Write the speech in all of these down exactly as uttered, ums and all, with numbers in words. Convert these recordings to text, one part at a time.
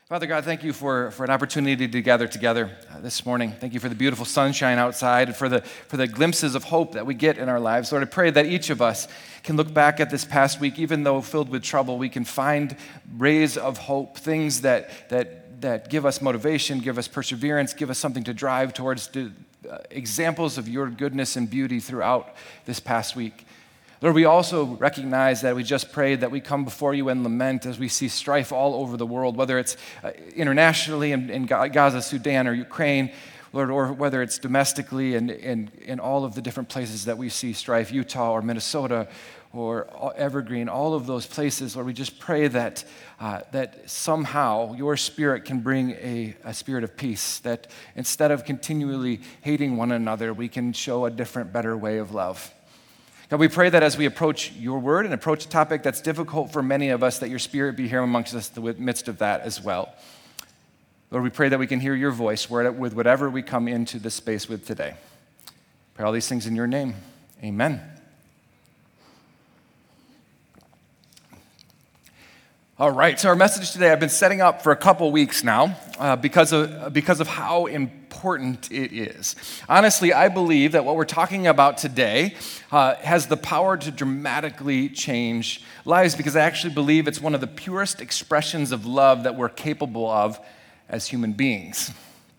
Father God, thank you for, for an opportunity to gather together uh, this morning. Thank you for the beautiful sunshine outside and for the, for the glimpses of hope that we get in our lives. Lord, I pray that each of us can look back at this past week, even though filled with trouble, we can find rays of hope, things that, that, that give us motivation, give us perseverance, give us something to drive towards, to, uh, examples of your goodness and beauty throughout this past week. Lord, we also recognize that we just prayed that we come before you and lament as we see strife all over the world, whether it's uh, internationally in, in Gaza, Sudan, or Ukraine, Lord, or whether it's domestically and in, in all of the different places that we see strife, Utah or Minnesota or Evergreen, all of those places. Lord, we just pray that, uh, that somehow your Spirit can bring a, a spirit of peace, that instead of continually hating one another, we can show a different, better way of love. God, we pray that as we approach your word and approach a topic that's difficult for many of us, that your Spirit be here amongst us in the midst of that as well. Lord, we pray that we can hear your voice with whatever we come into this space with today. Pray all these things in your name. Amen. All right, so our message today I've been setting up for a couple weeks now uh, because of because of how important it is. Honestly, I believe that what we're talking about today uh, has the power to dramatically change lives because I actually believe it's one of the purest expressions of love that we're capable of as human beings.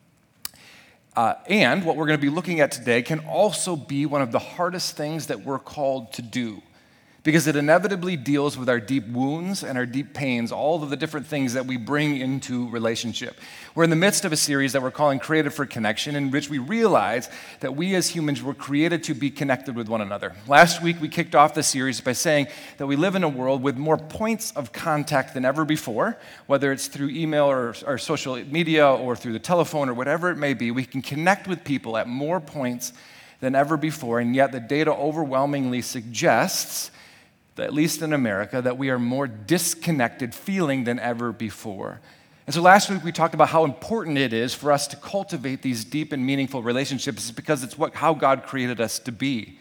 Uh, and what we're going to be looking at today can also be one of the hardest things that we're called to do, because it inevitably deals with our deep wounds and our deep pains, all of the different things that we bring into relationship. We're in the midst of a series that we're calling Created for Connection, in which we realize that we as humans were created to be connected with one another. Last week, we kicked off the series by saying that we live in a world with more points of contact than ever before, whether it's through email or, or social media or through the telephone or whatever it may be. We can connect with people at more points than ever before, and yet the data overwhelmingly suggests, at least in America, that we are more disconnected feeling than ever before. And so last week we talked about how important it is for us to cultivate these deep and meaningful relationships because it's what how God created us to be.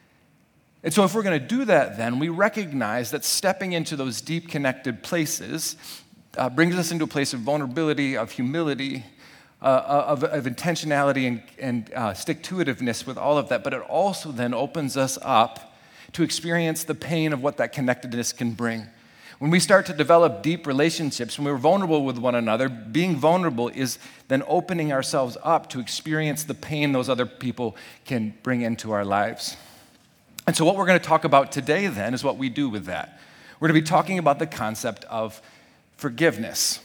And so if we're going to do that, then we recognize that stepping into those deep connected places uh, brings us into a place of vulnerability, of humility, uh, of, of intentionality and, and uh, stick-to-itiveness with all of that, but it also then opens us up to experience the pain of what that connectedness can bring. When we start to develop deep relationships, when we're vulnerable with one another, being vulnerable is then opening ourselves up to experience the pain those other people can bring into our lives. And so what we're going to talk about today then is what we do with that. We're going to be talking about the concept of forgiveness.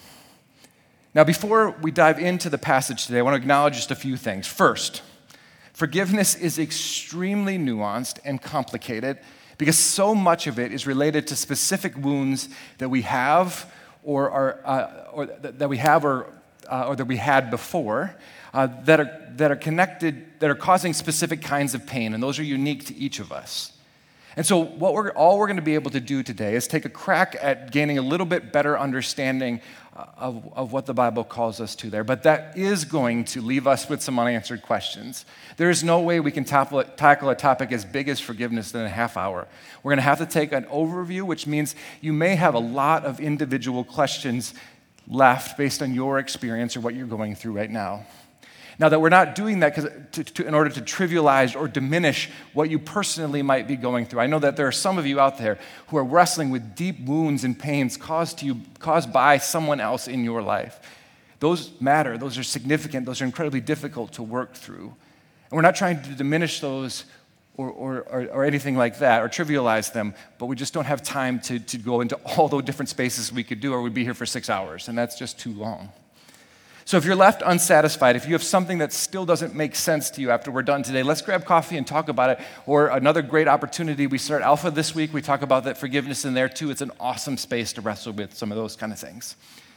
Now, before we dive into the passage today, I want to acknowledge just a few things. First, forgiveness is extremely nuanced and complicated because so much of it is related to specific wounds that we have or are uh, or that we have or uh, or that we had before uh, that are that are connected that are causing specific kinds of pain, and those are unique to each of us. And so what we're all we're going to be able to do today is take a crack at gaining a little bit better understanding Of, of what the Bible calls us to there. But that is going to leave us with some unanswered questions. There is no way we can tackle, tackle a topic as big as forgiveness in a half hour. We're going to have to take an overview, which means you may have a lot of individual questions left based on your experience or what you're going through right now. Now that we're not doing that to, to, in order to trivialize or diminish what you personally might be going through. I know that there are some of you out there who are wrestling with deep wounds and pains caused to you, caused by someone else in your life. Those matter. Those are significant. Those are incredibly difficult to work through. And we're not trying to diminish those or, or, or, or anything like that or trivialize them, but we just don't have time to, to go into all those different spaces we could do, or we'd be here for six hours, and that's just too long. So if you're left unsatisfied, if you have something that still doesn't make sense to you after we're done today, let's grab coffee and talk about it. Or another great opportunity, we start Alpha this week. We talk about that forgiveness in there too. It's an awesome space to wrestle with some of those kind of things.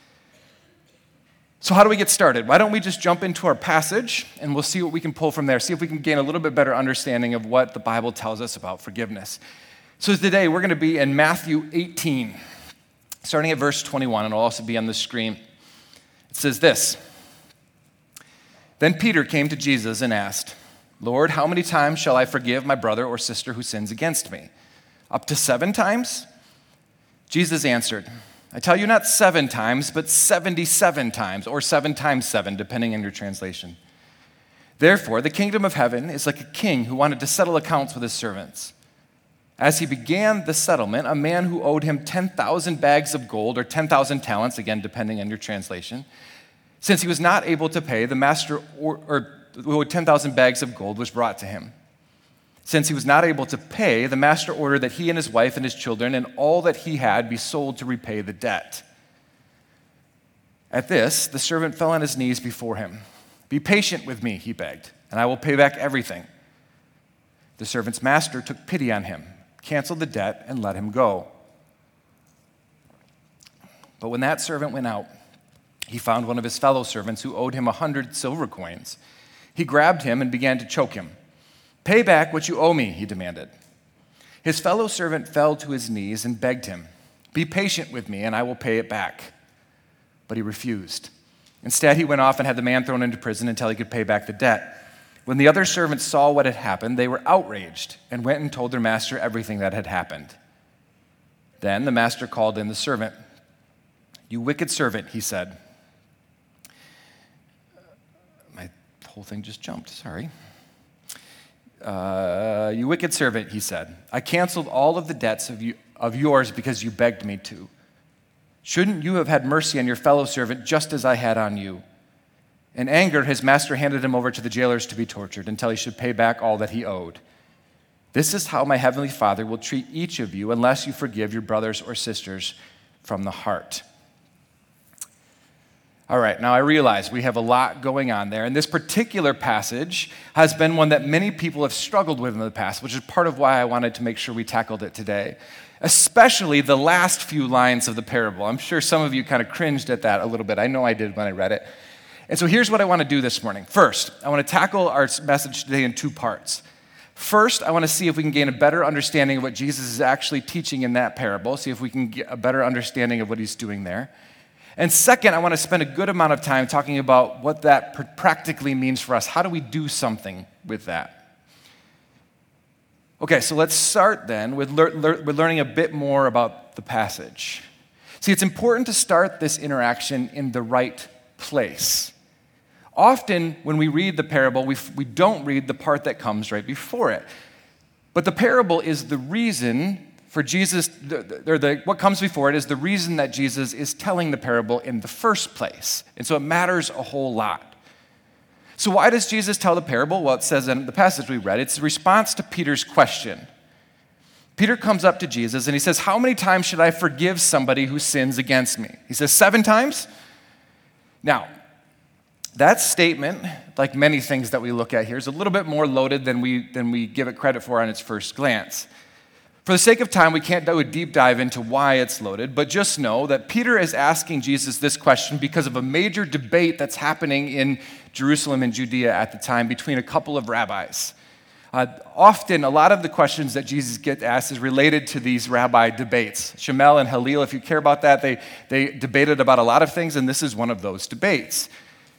So how do we get started? Why don't we just jump into our passage and we'll see what we can pull from there, see if we can gain a little bit better understanding of what the Bible tells us about forgiveness. So today we're going to be in Matthew eighteen, starting at verse twenty-one, and it'll also be on the screen. It says this: Then Peter came to Jesus and asked, Lord, how many times shall I forgive my brother or sister who sins against me? Up to seven times? Jesus answered, I tell you not seven times, but seventy-seven times, or seven times seven, depending on your translation. Therefore, the kingdom of heaven is like a king who wanted to settle accounts with his servants. As he began the settlement, a man who owed him ten thousand bags of gold, or ten thousand talents, again, depending on your translation, since he was not able to pay, the master, or, or who owed ten thousand bags of gold, was brought to him. Since he was not able to pay, the master ordered that he and his wife and his children and all that he had be sold to repay the debt. At this, the servant fell on his knees before him. "Be patient with me," he begged, "and I will pay back everything." The servant's master took pity on him, canceled the debt, and let him go. But when that servant went out, he found one of his fellow servants who owed him a hundred silver coins. He grabbed him and began to choke him. "Pay back what you owe me," he demanded. His fellow servant fell to his knees and begged him, "Be patient with me, and I will pay it back." But he refused. Instead, he went off and had the man thrown into prison until he could pay back the debt. When the other servants saw what had happened, they were outraged and went and told their master everything that had happened. Then the master called in the servant. "You wicked servant," he said. My whole thing just jumped, sorry. Uh, "you wicked servant," he said. "I canceled all of the debts of, you, of yours because you begged me to. Shouldn't you have had mercy on your fellow servant just as I had on you?" In anger, his master handed him over to the jailers to be tortured until he should pay back all that he owed. This is how my heavenly Father will treat each of you unless you forgive your brothers or sisters from the heart. All right, now I realize we have a lot going on there, and this particular passage has been one that many people have struggled with in the past, which is part of why I wanted to make sure we tackled it today, especially the last few lines of the parable. I'm sure some of you kind of cringed at that a little bit. I know I did when I read it. And so here's what I want to do this morning. First, I want to tackle our message today in two parts. First, I want to see if we can gain a better understanding of what Jesus is actually teaching in that parable, see if we can get a better understanding of what he's doing there. And second, I want to spend a good amount of time talking about what that practically means for us. How do we do something with that? Okay, so let's start then with, lear- lear- with learning a bit more about the passage. See, it's important to start this interaction in the right place. Often, when we read the parable, we, we don't read the part that comes right before it. But the parable is the reason for Jesus, or the, what comes before it is the reason that Jesus is telling the parable in the first place. And so it matters a whole lot. So why does Jesus tell the parable? Well, it says in the passage we read, it's a response to Peter's question. Peter comes up to Jesus and he says, "How many times should I forgive somebody who sins against me?" He says, "Seven times?" Now, that statement, like many things that we look at here, is a little bit more loaded than we, than we give it credit for on its first glance. For the sake of time, we can't do a deep dive into why it's loaded, but just know that Peter is asking Jesus this question because of a major debate that's happening in Jerusalem and Judea at the time between a couple of rabbis. Uh, often, a lot of the questions that Jesus gets asked is related to these rabbi debates. Shammai and Hillel, if you care about that, they, they debated about a lot of things, and this is one of those debates.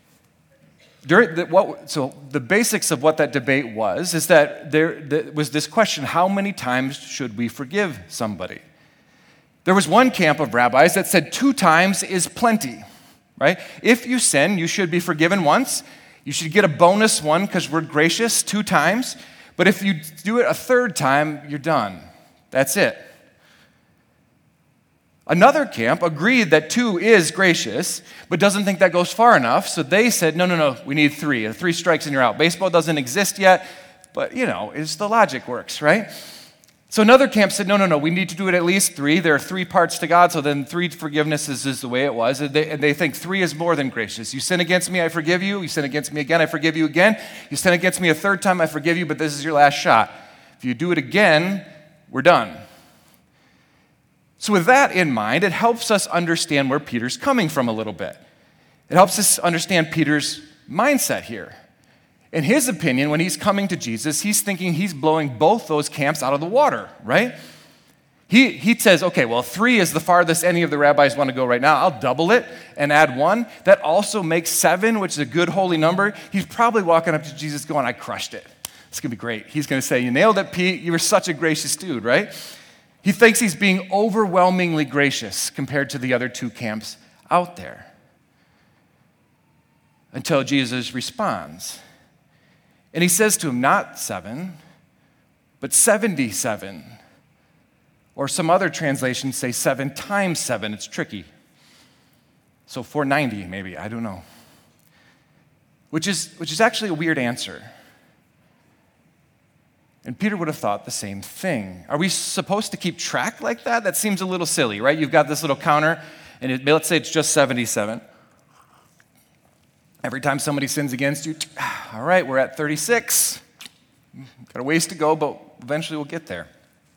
During the, what, so the basics of what that debate was is that there, there was this question, how many times should we forgive somebody? There was one camp of rabbis that said two times is plenty, right? If you sin, you should be forgiven once. You should get a bonus one because we're gracious two times. But if you do it a third time, you're done. That's it. Another camp agreed that two is gracious, but doesn't think that goes far enough. So they said, no, no, no, we need three. Three strikes and you're out. Baseball doesn't exist yet, but, you know, it's the logic works, right? So another camp said, no, no, no, we need to do it at least three. There are three parts to God, so then three forgivenesses is the way it was. And they, and they think three is more than gracious. You sin against me, I forgive you. You sin against me again, I forgive you again. You sin against me a third time, I forgive you, but this is your last shot. If you do it again, we're done. So with that in mind, it helps us understand where Peter's coming from a little bit. It helps us understand Peter's mindset here. In his opinion, when he's coming to Jesus, he's thinking he's blowing both those camps out of the water, right? He, he says, okay, well, three is the farthest any of the rabbis want to go right now. I'll double it and add one. That also makes seven, which is a good holy number. He's probably walking up to Jesus going, I crushed it. It's going to be great. He's going to say, you nailed it, Pete. You were such a gracious dude, right? He thinks he's being overwhelmingly gracious compared to the other two camps out there. Until Jesus responds. And he says to him, not seven, but seventy-seven. Or some other translations say seven times seven. It's tricky. So four hundred ninety maybe, I don't know. Which is, which is actually a weird answer. And Peter would have thought the same thing. Are we supposed to keep track like that? That seems a little silly, right? You've got this little counter, and it, let's say it's just seventy-seven. Every time somebody sins against you, all right, we're at thirty-six. Got a ways to go, but eventually we'll get there.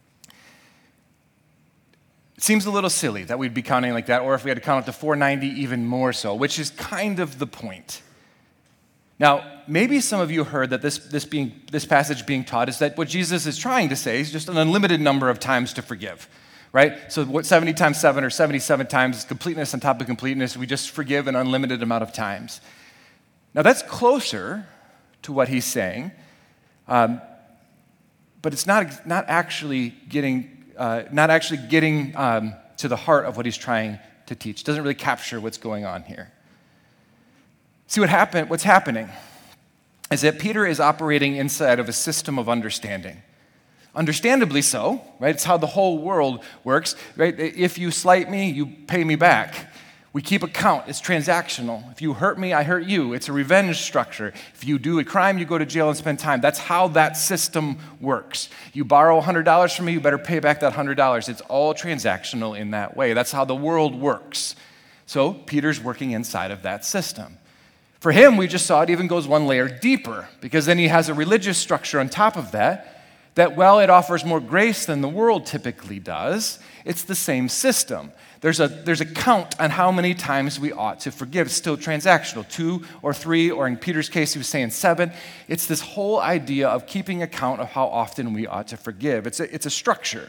It seems a little silly that we'd be counting like that, or if we had to count up to four hundred ninety, even more so, which is kind of the point. Now, maybe some of you heard that this, this, being, this passage being taught is that what Jesus is trying to say is just an unlimited number of times to forgive, right? So what seventy times seven or seventy-seven times is completeness on top of completeness. We just forgive an unlimited amount of times. Now, that's closer to what he's saying, um, but it's not, not actually getting, uh, not actually getting um, to the heart of what he's trying to teach. It doesn't really capture what's going on here. See, what happen, what's happening is that Peter is operating inside of a system of understanding. Understandably so, right? It's how the whole world works, right? If you slight me, you pay me back. We keep account. It's transactional. If you hurt me, I hurt you. It's a revenge structure. If you do a crime, you go to jail and spend time. That's how that system works. You borrow one hundred dollars from me, you better pay back that one hundred dollars. It's all transactional in that way. That's how the world works. So Peter's working inside of that system. For him, we just saw it even goes one layer deeper, because then he has a religious structure on top of that, that while it offers more grace than the world typically does, it's the same system. There's a, there's a count on how many times we ought to forgive. It's still transactional, two or three, or in Peter's case, he was saying seven. It's this whole idea of keeping account of how often we ought to forgive. It's a, it's a structure.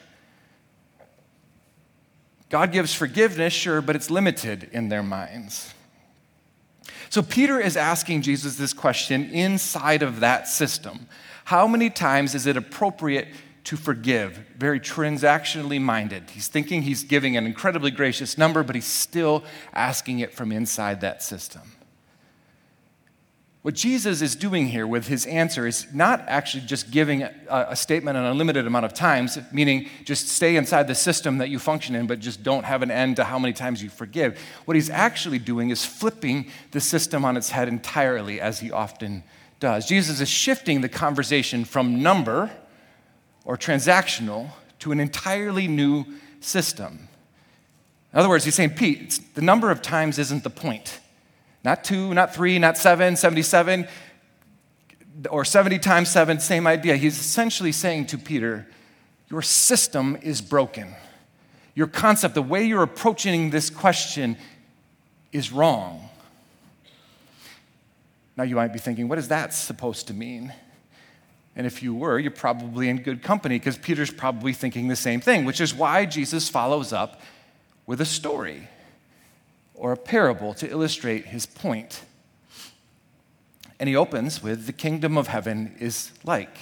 God gives forgiveness, sure, but it's limited in their minds. So Peter is asking Jesus this question inside of that system. How many times is it appropriate to forgive? Very transactionally minded. He's thinking he's giving an incredibly gracious number, but he's still asking it from inside that system. What Jesus is doing here with his answer is not actually just giving a, a statement an unlimited amount of times, meaning just stay inside the system that you function in, but just don't have an end to how many times you forgive. What he's actually doing is flipping the system on its head entirely, as he often does. Jesus is shifting the conversation from number or transactional to an entirely new system. In other words, he's saying, Pete, it's, the number of times isn't the point. Not two, not three, not seven, seventy-seven, or seventy times seven, same idea. He's essentially saying to Peter, your system is broken. Your concept, the way you're approaching this question is wrong. Now you might be thinking, what is that supposed to mean? And if you were, you're probably in good company, because Peter's probably thinking the same thing, which is why Jesus follows up with a story or a parable to illustrate his point. And he opens with, the kingdom of heaven is like.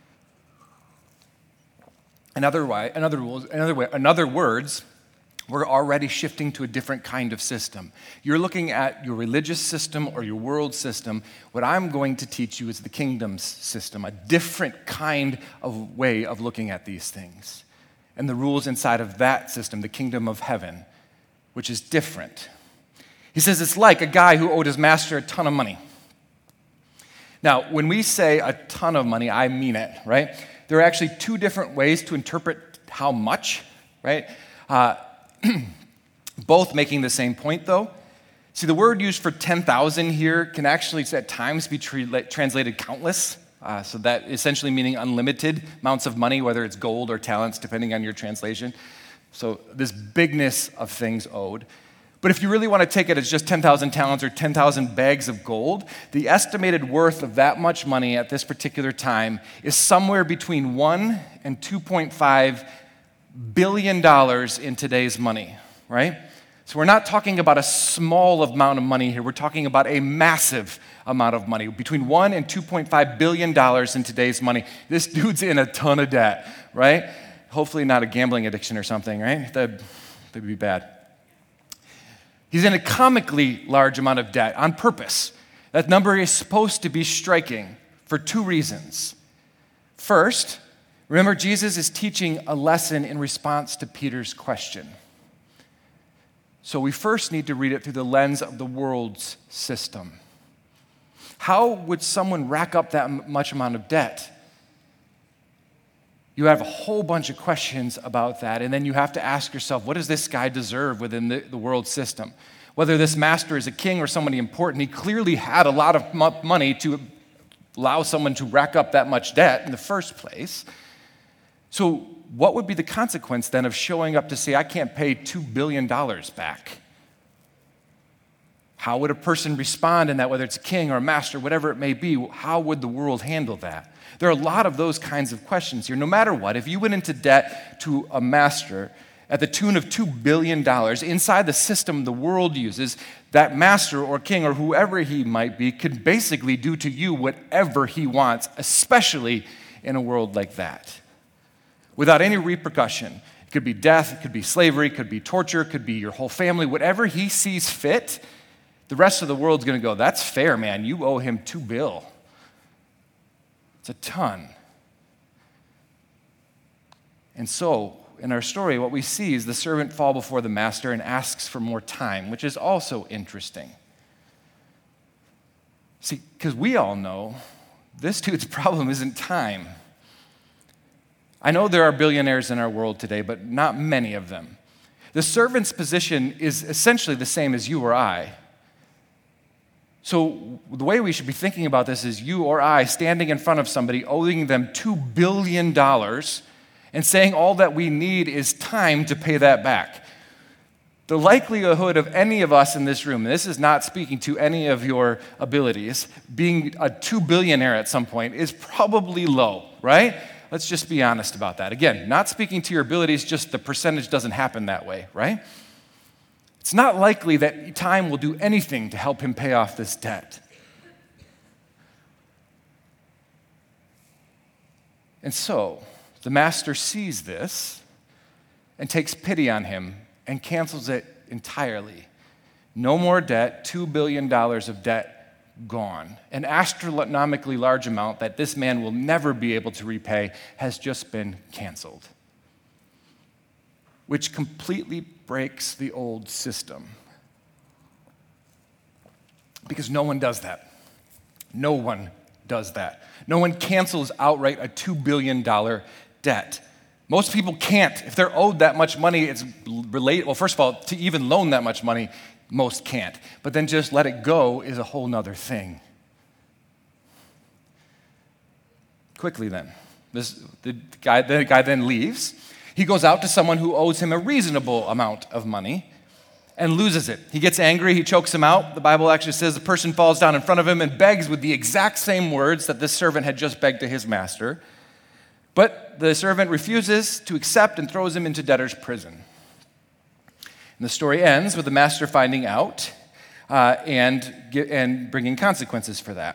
In other, way, in, other rules, in, other way, in other words, we're already shifting to a different kind of system. You're looking at your religious system or your world system. What I'm going to teach you is the kingdom's system, a different kind of way of looking at these things. And the rules inside of that system, the kingdom of heaven, which is different. He says it's like a guy who owed his master a ton of money. Now, when we say a ton of money, I mean it, right? There are actually two different ways to interpret how much, right? Uh, both making the same point, though. See, the word used for ten thousand here can actually at times be tra- translated countless. Uh, so that essentially meaning unlimited amounts of money, whether it's gold or talents, depending on your translation. So this bigness of things owed. But if you really want to take it as just ten thousand talents or ten thousand bags of gold, the estimated worth of that much money at this particular time is somewhere between one and two point five billion dollars in today's money, right? So we're not talking about a small amount of money here. We're talking about a massive amount of money, between one and two point five billion dollars in today's money. This dude's in a ton of debt, right? hopefully not a gambling addiction or something, right? That would be bad. He's in a comically large amount of debt on purpose. That number is supposed to be striking for two reasons. First, remember, Jesus is teaching a lesson in response to Peter's question. So we first need to read it through the lens of the world's system. How would someone rack up that much amount of debt? You have a whole bunch of questions about that, and then you have to ask yourself, what does this guy deserve within the, the world system? Whether this master is a king or somebody important, he clearly had a lot of money to allow someone to rack up that much debt in the first place. So what would be the consequence then of showing up to say, I can't pay two billion dollars back? How would a person respond in that, whether it's a king or a master, whatever it may be? How would the world handle that? There are a lot of those kinds of questions here. No matter what, if you went into debt to a master at the tune of two billion dollars, inside the system the world uses, that master or king or whoever he might be could basically do to you whatever he wants, especially in a world like that, without any repercussion. It could be death, it could be slavery, it could be torture, it could be your whole family, whatever he sees fit. The rest of the world's going to go, that's fair, man. You owe him two bill. It's a ton. And so, in our story, what we see is the servant fall before the master and asks for more time, which is also interesting. See, because we all know this dude's problem isn't time. I know there are billionaires in our world today, but not many of them. The servant's position is essentially the same as you or I. So the way we should be thinking about this is you or I standing in front of somebody, owing them two billion dollars, and saying all that we need is time to pay that back. The likelihood of any of us in this room, and this is not speaking to any of your abilities, being a two billionaire at some point is probably low, right? Let's just be honest about that. Again, not speaking to your abilities, just the percentage doesn't happen that way, right? It's not likely that time will do anything to help him pay off this debt. And so, the master sees this and takes pity on him and cancels it entirely. No more debt, two billion dollars of debt gone. An astronomically large amount that this man will never be able to repay has just been canceled, which completely breaks the old system. Because no one does that. No one does that. No one cancels outright a two billion dollars debt. Most people can't. If they're owed that much money, it's related. Well, first of all, to even loan that much money, most can't. But then just let it go is a whole nother thing. Quickly then, this, the, guy, the guy then leaves. He goes out to someone who owes him a reasonable amount of money and loses it. He gets angry, he chokes him out. The Bible actually says the person falls down in front of him and begs with the exact same words that this servant had just begged to his master. But the servant refuses to accept and throws him into debtor's prison. And the story ends with the master finding out uh, and, and bringing consequences for that.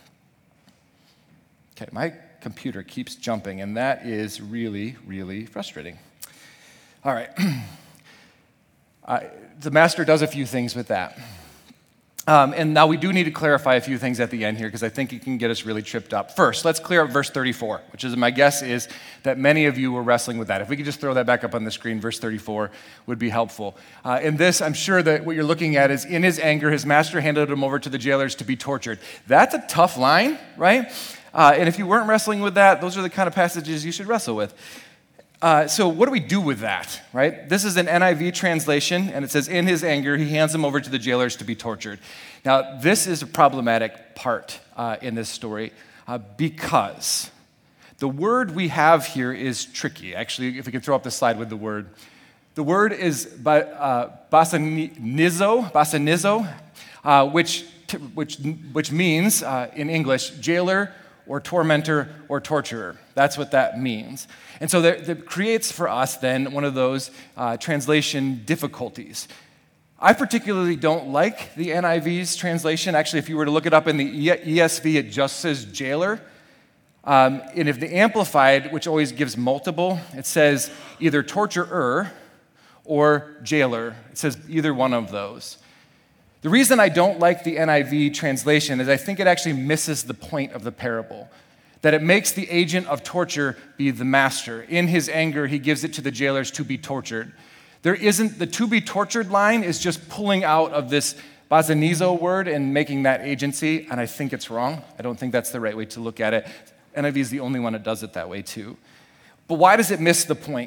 Okay, my computer keeps jumping, and that is really, really frustrating. All right. uh, the master does a few things with that. Um, and now we do need to clarify a few things at the end here because I think it can get us really tripped up. First, let's clear up verse thirty-four, which is my guess is that many of you were wrestling with that. If we could just throw that back up on the screen, verse thirty-four would be helpful. Uh, in this, I'm sure that what you're looking at is, in his anger, his master handed him over to the jailers to be tortured. That's a tough line, right? Uh, and if you weren't wrestling with that, those are the kind of passages you should wrestle with. Uh, so what do we do with that, right? This is an N I V translation, and it says, in his anger, he hands him over to the jailers to be tortured. Now, this is a problematic part uh, in this story uh, because the word we have here is tricky. Actually, if we could throw up the slide with the word. The word is uh, basanizo, basanizo, uh, which, which, which means, uh, in English, jailer, or tormentor, or torturer. That's what that means. And so that, that creates for us then one of those uh, translation difficulties. I particularly don't like the N I V's translation. Actually, if you were to look it up in the E S V, it just says jailer. Um, and if the Amplified, which always gives multiple, it says either torturer or jailer. It says either one of those. The reason I don't like the N I V translation is I think it actually misses the point of the parable, that it makes the agent of torture be the master. In his anger, he gives it to the jailers to be tortured. There isn't, the to be tortured line is just pulling out of this bazanizo word and making that agency, and I think it's wrong. I don't think that's the right way to look at it. N I V is the only one that does it that way too. But why does it miss the point?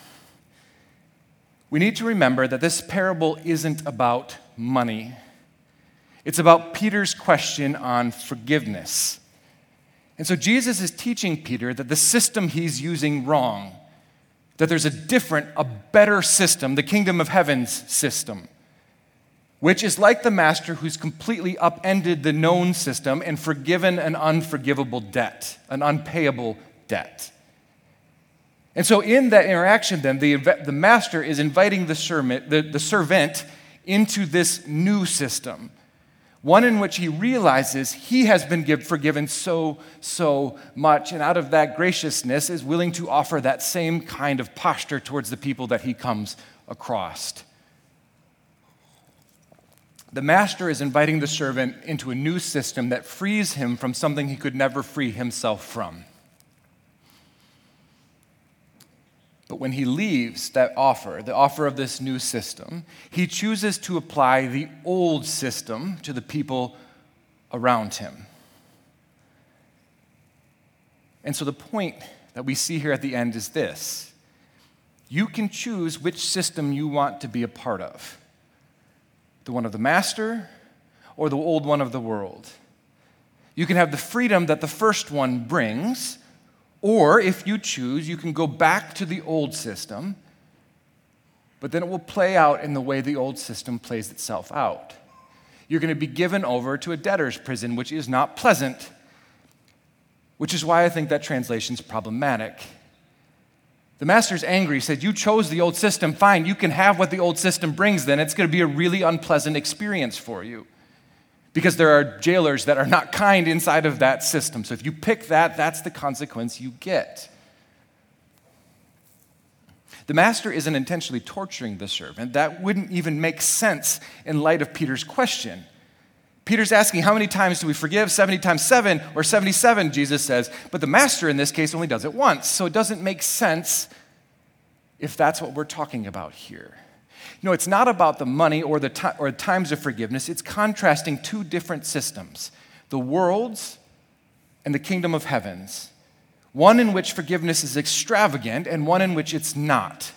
We need to remember that this parable isn't about money. It's about Peter's question on forgiveness. And so Jesus is teaching Peter that the system he's using wrong, that there's a different, a better system, the kingdom of heaven's system, which is like the master who's completely upended the known system and forgiven an unforgivable debt, an unpayable debt. And so in that interaction then, the, the master is inviting the servant, the, the servant into this new system, one in which he realizes he has been give, forgiven so, so much, and out of that graciousness is willing to offer that same kind of posture towards the people that he comes across. The master is inviting the servant into a new system that frees him from something he could never free himself from. But when he leaves that offer, the offer of this new system, he chooses to apply the old system to the people around him. And so the point that we see here at the end is this: you can choose which system you want to be a part of. The one of the master or the old one of the world. You can have the freedom that the first one brings, or if you choose, you can go back to the old system, but then it will play out in the way the old system plays itself out. You're going to be given over to a debtor's prison, which is not pleasant, which is why I think that translation is problematic. The master's angry, he said, you chose the old system, fine, you can have what the old system brings then. It's going to be a really unpleasant experience for you because there are jailers that are not kind inside of that system. So if you pick that, that's the consequence you get. The master isn't intentionally torturing the servant. That wouldn't even make sense in light of Peter's question. Peter's asking, how many times do we forgive? seventy times seven or seventy-seven, Jesus says. But the master in this case only does it once. So it doesn't make sense if that's what we're talking about here. You know, it's not about the money or the ti- or times of forgiveness. It's contrasting two different systems, the world's and the kingdom of heavens. One in which forgiveness is extravagant and one in which it's not.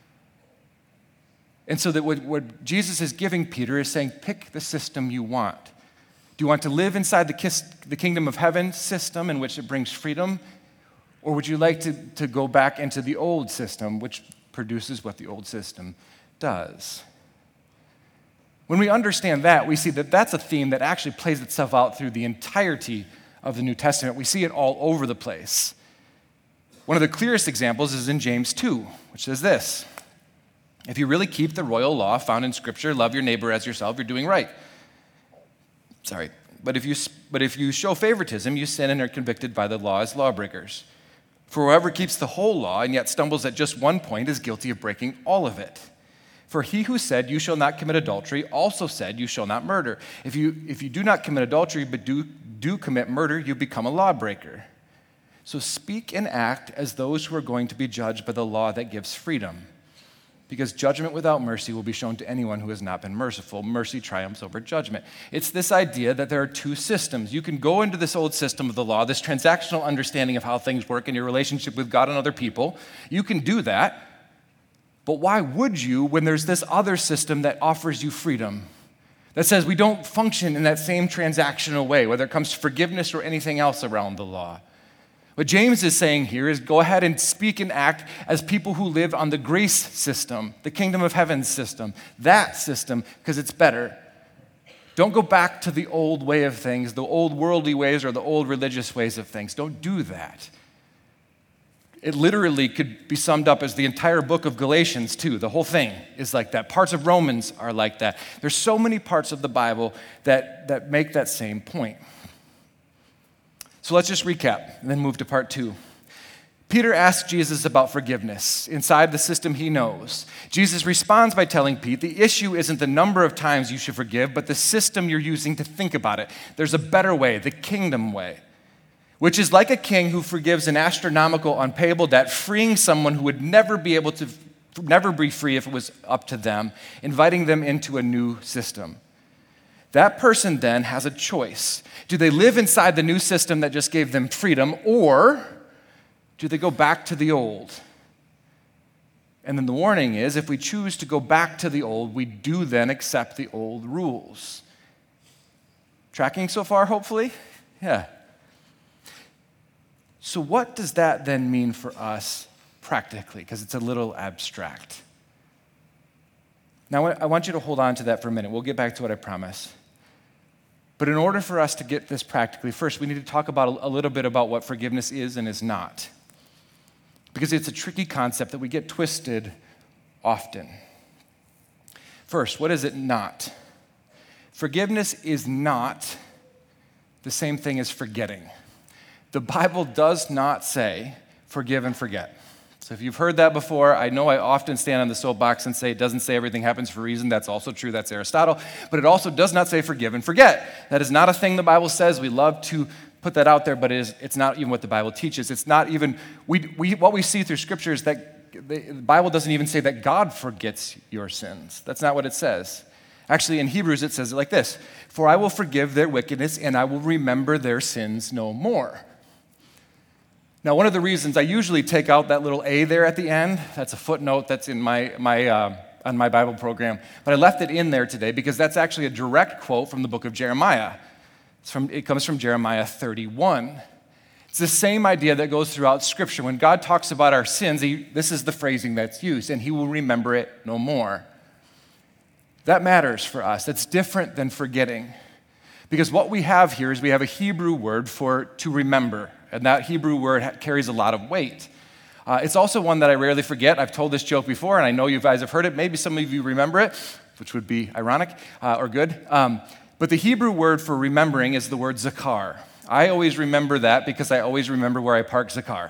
And so that what, what Jesus is giving Peter is saying, pick the system you want. Do you want to live inside the, kiss, the kingdom of heaven system in which it brings freedom? Or would you like to, to go back into the old system, which produces what the old system does? When we understand that, we see that that's a theme that actually plays itself out through the entirety of the New Testament. We see it all over the place. One of the clearest examples is in James two, which says this: if you really keep the royal law found in Scripture, love your neighbor as yourself, you're doing right. Sorry, but if you but if you show favoritism, you sin and are convicted by the law as lawbreakers. For whoever keeps the whole law and yet stumbles at just one point is guilty of breaking all of it. For he who said, you shall not commit adultery, also said, you shall not murder. If you if you do not commit adultery but do, do commit murder, you become a lawbreaker. So speak and act as those who are going to be judged by the law that gives freedom. Because judgment without mercy will be shown to anyone who has not been merciful. Mercy triumphs over judgment. It's this idea that there are two systems. You can go into this old system of the law, this transactional understanding of how things work in your relationship with God and other people. You can do that. But why would you when there's this other system that offers you freedom? That says we don't function in that same transactional way, whether it comes to forgiveness or anything else around the law. What James is saying here is go ahead and speak and act as people who live on the grace system, the kingdom of heaven system, that system, because it's better. Don't go back to the old way of things, the old worldly ways or the old religious ways of things. Don't do that. It literally could be summed up as the entire book of Galatians, too. The whole thing is like that. Parts of Romans are like that. There's so many parts of the Bible that, that make that same point. So let's just recap and then move to part two. Peter asks Jesus about forgiveness inside the system he knows. Jesus responds by telling Pete the issue isn't the number of times you should forgive, but the system you're using to think about it. There's a better way, the kingdom way, which is like a king who forgives an astronomical, unpayable debt, freeing someone who would never be able to, never be free if it was up to them, inviting them into a new system. That person then has a choice. Do they live inside the new system that just gave them freedom, or do they go back to the old? And then the warning is, if we choose to go back to the old, we do then accept the old rules. Tracking so far, hopefully? Yeah. So what does that then mean for us practically? Because it's a little abstract. Now, I want you to hold on to that for a minute. We'll get back to what I promise. But in order for us to get this practically, first, we need to talk about a little bit about what forgiveness is and is not. Because it's a tricky concept that we get twisted often. First, what is it not? Forgiveness is not the same thing as forgetting. The Bible does not say forgive and forget. So if you've heard that before, I know I often stand on the soapbox and say it doesn't say everything happens for a reason. That's also true. That's Aristotle. But it also does not say forgive and forget. That is not a thing the Bible says. We love to put that out there, but it is, it's not even what the Bible teaches. It's not even, we, we, what we see through Scripture is that the Bible doesn't even say that God forgets your sins. That's not what it says. Actually, in Hebrews, it says it like this: for I will forgive their wickedness, and I will remember their sins no more. Now, one of the reasons I usually take out that little A there at the end, that's a footnote that's in my, my, uh, on my Bible program, but I left it in there today because that's actually a direct quote from the book of Jeremiah. It's from, it comes from Jeremiah thirty-one. It's the same idea that goes throughout Scripture. When God talks about our sins, he, this is the phrasing that's used, and he will remember it no more. That matters for us. That's different than forgetting. Because what we have here is we have a Hebrew word for to remember, and that Hebrew word carries a lot of weight. Uh, it's also one that I rarely forget. I've told this joke before, and I know you guys have heard it. Maybe some of you remember it, which would be ironic uh, or good. Um, But the Hebrew word for remembering is the word zakar. I always remember that because I always remember where I parked the car.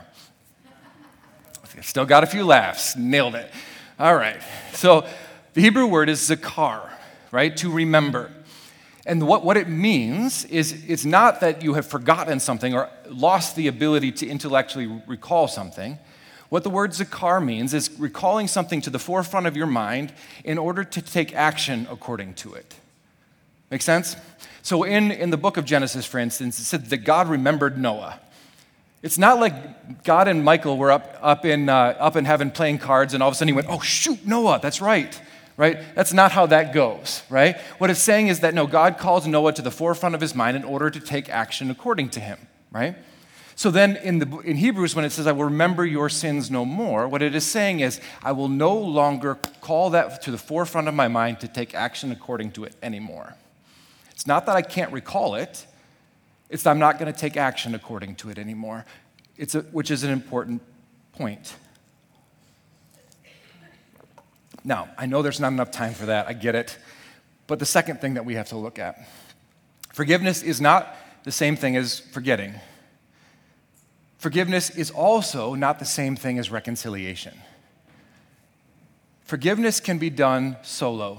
Still got a few laughs. Nailed it. All right. So the Hebrew word is zakar, right? To remember. And what, what it means is it's not that you have forgotten something or lost the ability to intellectually recall something. What the word zakar means is recalling something to the forefront of your mind in order to take action according to it. Make sense? So in, in the book of Genesis, for instance, it said that God remembered Noah. It's not like God and Michael were up, up, in, uh, up in heaven playing cards and all of a sudden he went, oh, shoot, Noah, that's right, right? That's not how that goes, right? What it's saying is that, no, God calls Noah to the forefront of his mind in order to take action according to him, right? So then in, the, in Hebrews, when it says, I will remember your sins no more, what it is saying is, I will no longer call that to the forefront of my mind to take action according to it anymore. It's not that I can't recall it. It's that I'm not going to take action according to it anymore, It's a, which is an important point. Now, I know there's not enough time for that. I get it. But the second thing that we have to look at, forgiveness is not the same thing as forgetting. Forgiveness is also not the same thing as reconciliation. Forgiveness can be done solo.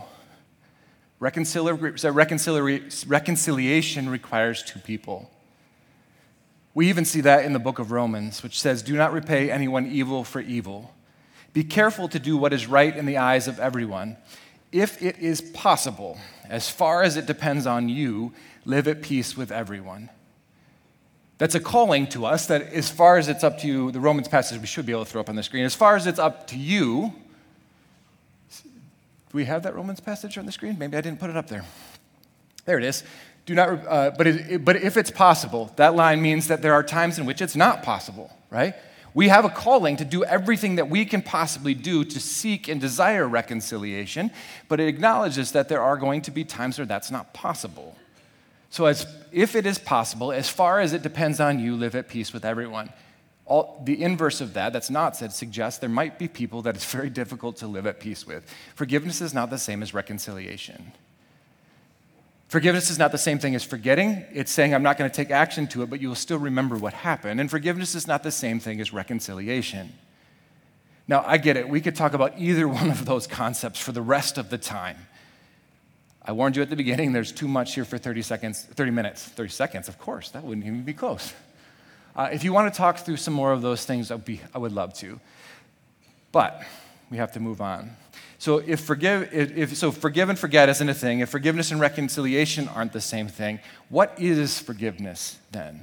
Reconciliation requires two people. We even see that in the book of Romans, which says, do not repay anyone evil for evil. Be careful to do what is right in the eyes of everyone. If it is possible, as far as it depends on you, live at peace with everyone. That's a calling to us that as far as it's up to you, the Romans passage we should be able to throw up on the screen, as far as it's up to you. Do we have that Romans passage on the screen? Maybe I didn't put it up there. There it is. Do not, uh, but, it, but if it's possible, that line means that there are times in which it's not possible, right? We have a calling to do everything that we can possibly do to seek and desire reconciliation, but it acknowledges that there are going to be times where that's not possible. So as if it is possible, as far as it depends on you, live at peace with everyone. All, the inverse of that, that's not said, suggests there might be people that it's very difficult to live at peace with. Forgiveness is not the same as reconciliation. Forgiveness is not the same thing as forgetting. It's saying I'm not going to take action to it, but you will still remember what happened. And forgiveness is not the same thing as reconciliation. Now, I get it. We could talk about either one of those concepts for the rest of the time. I warned you at the beginning, there's too much here for thirty seconds, thirty minutes. thirty seconds, of course. That wouldn't even be close. Uh, if you want to talk through some more of those things, I'd be, I would love to. But we have to move on. So if forgive, if, if so, forgive and forget isn't a thing. If forgiveness and reconciliation aren't the same thing, what is forgiveness then?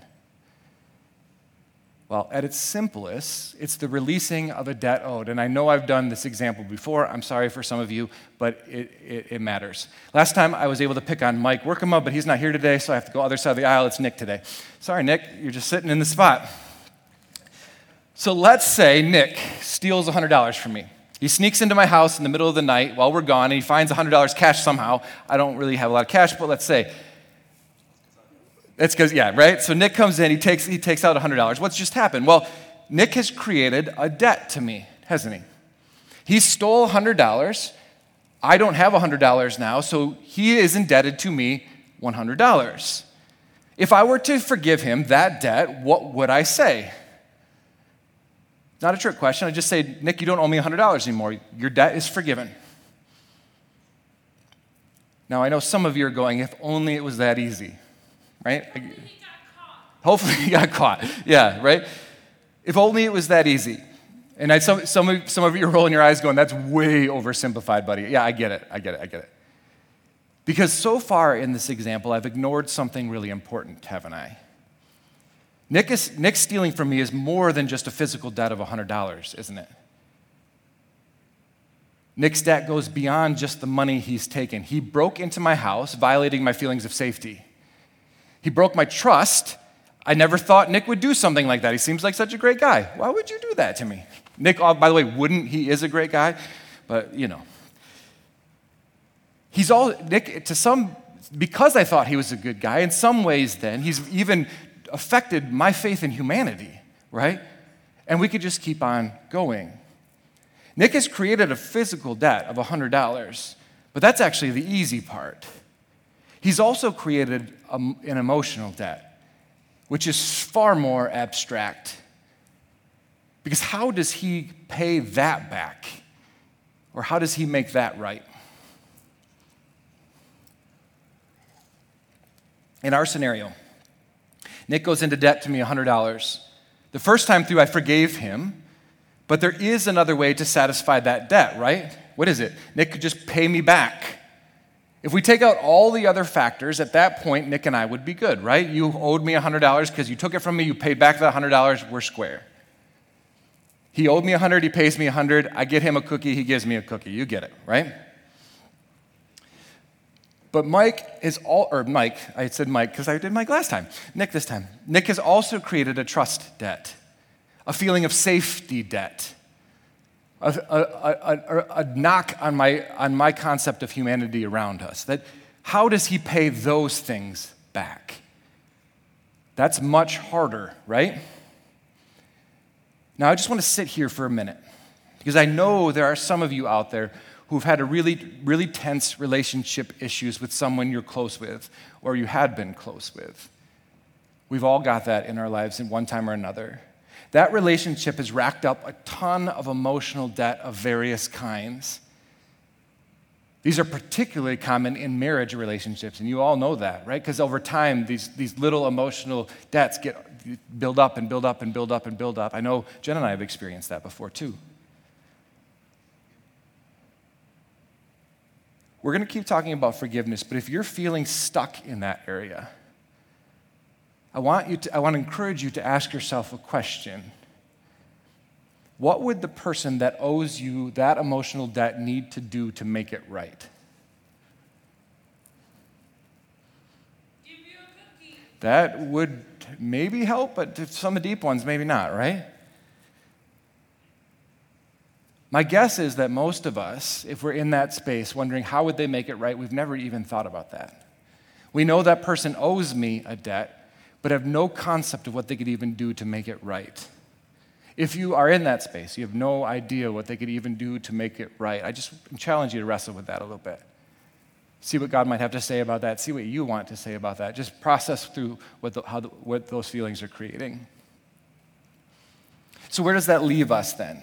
Well, at its simplest, it's the releasing of a debt owed. And I know I've done this example before. I'm sorry for some of you, but it, it, it matters. Last time I was able to pick on Mike Workema, but he's not here today, so I have to go other side of the aisle. It's Nick today. Sorry, Nick, you're just sitting in the spot. So let's say Nick steals one hundred dollars from me. He sneaks into my house in the middle of the night while we're gone, and he finds one hundred dollars cash somehow. I don't really have a lot of cash, but let's say. That's because, yeah, right? So Nick comes in, he takes, he takes out one hundred dollars. What's just happened? Well, Nick has created a debt to me, hasn't he? He stole one hundred dollars. I don't have one hundred dollars now, so he is indebted to me one hundred dollars. If I were to forgive him that debt, what would I say? Not a trick question. I just say, Nick, you don't owe me one hundred dollars anymore. Your debt is forgiven. Now, I know some of you are going, if only it was that easy. Right? Hopefully he got caught. Hopefully he got caught. Yeah, right? If only it was that easy. And I, some, some, of, some of you are rolling your eyes going, that's way oversimplified, buddy. Yeah, I get it. I get it. I get it. Because so far in this example, I've ignored something really important, haven't I? Nick, is, Nick stealing from me is more than just a physical debt of one hundred dollars, isn't it? Nick's debt goes beyond just the money he's taken. He broke into my house, violating my feelings of safety. He broke my trust. I never thought Nick would do something like that. He seems like such a great guy. Why would you do that to me? Nick, oh, by the way, wouldn't he is a great guy, but you know. He's all, Nick, to some, because I thought he was a good guy, in some ways then, he's even affected my faith in humanity, right? And we could just keep on going. Nick has created a physical debt of one hundred dollars, but that's actually the easy part. He's also created a, an emotional debt, which is far more abstract. Because how does he pay that back? Or how does he make that right? In our scenario, Nick goes into debt to me one hundred dollars. The first time through, I forgave him, but there is another way to satisfy that debt, right? What is it? Nick could just pay me back. If we take out all the other factors, at that point, Nick and I would be good, right? You owed me one hundred dollars because you took it from me, you paid back that one hundred dollars, we're square. He owed me one hundred dollars, he pays me one hundred dollars, I get him a cookie, he gives me a cookie. You get it, right? But Mike is all, or Mike, I said Mike because I did Mike last time. Nick this time. Nick has also created a trust debt, a feeling of safety debt, a, a, a, a knock on my, on my concept of humanity around us. That how does he pay those things back? That's much harder, right? Now, I just want to sit here for a minute because I know there are some of you out there who've had a really, really tense relationship issues with someone you're close with or you had been close with. We've all got that in our lives in one time or another. That relationship has racked up a ton of emotional debt of various kinds. These are particularly common in marriage relationships, and you all know that, right? Because over time, these, these little emotional debts get build up and build up and build up and build up. I know Jen and I have experienced that before, too. We're going to keep talking about forgiveness, but if you're feeling stuck in that area, I want you to, I want to encourage you to ask yourself a question. What would the person that owes you that emotional debt need to do to make it right? Give you a cookie. That would maybe help, but to some of the deep ones, maybe not, right? My guess is that most of us, if we're in that space wondering how would they make it right, we've never even thought about that. We know that person owes me a debt, but have no concept of what they could even do to make it right. If you are in that space, you have no idea what they could even do to make it right. I just challenge you to wrestle with that a little bit. See what God might have to say about that. See what you want to say about that. Just process through what, the, how the, what those feelings are creating. So where does that leave us then?